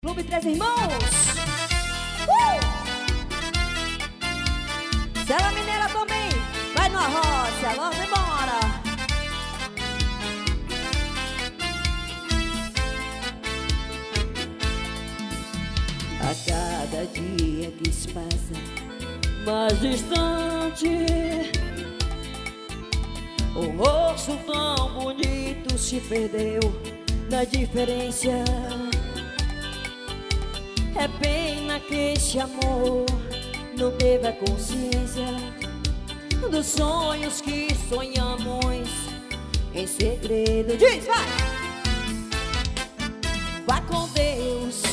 Clube Três Irmãos. Cela Mineira também. Vai na roça, vamos embora. A cada dia que se passa mais distante, o rosto tão bonito se perdeu na diferença. É pena que esse amor não teve a consciência dos sonhos que sonhamos em segredo. Diz, vai! Vá com Deus,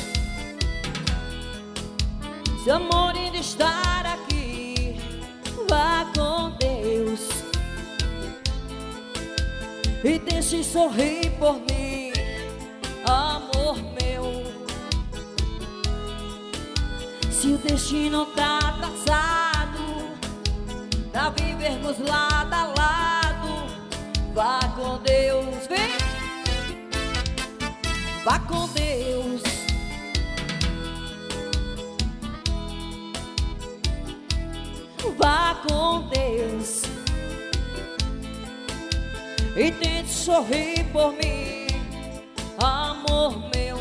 seu amor ainda estar aqui. Vá com Deus e deixe sorrir por mim, amor meu. Se o destino tá traçado pra vivermos lado a lado, vá com Deus, vem! Vá com Deus, vá com Deus e tente sorrir por mim, amor meu.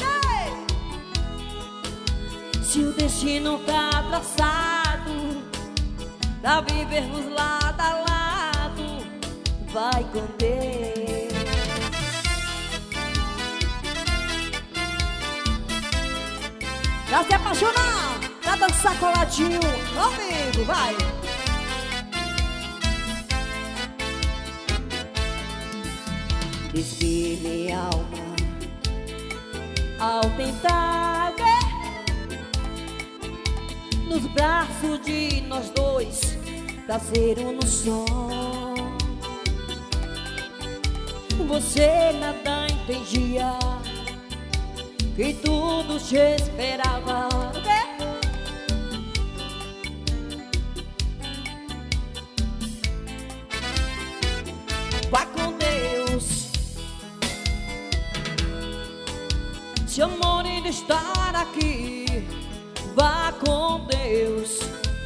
Se o destino tá traçado pra vivermos lado a lado, vai com Deus. Pra se apaixonar, pra dançar coladinho, amigo, vai! Desvie minha alma ao tentar ver nos braços de nós dois, pra ser um no som. Você nada entendia, que tudo te esperava. Vá com Deus, seu amor ainda estar aqui. Vá com Deus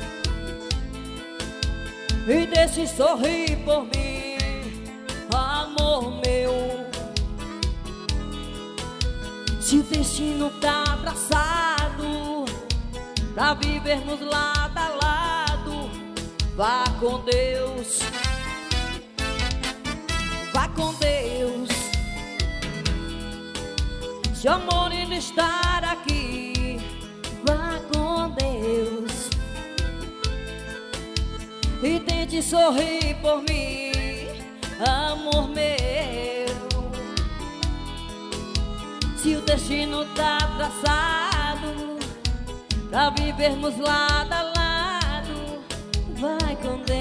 e deixe sorrir por mim, amor meu. Se o destino tá traçado pra vivermos lado a lado, vá com Deus, vá com Deus, seu amor ainda estar aqui. Vá com Deus e tente sorrir por mim, amor meu. Se o destino tá traçado pra vivermos lado a lado, vai com Deus.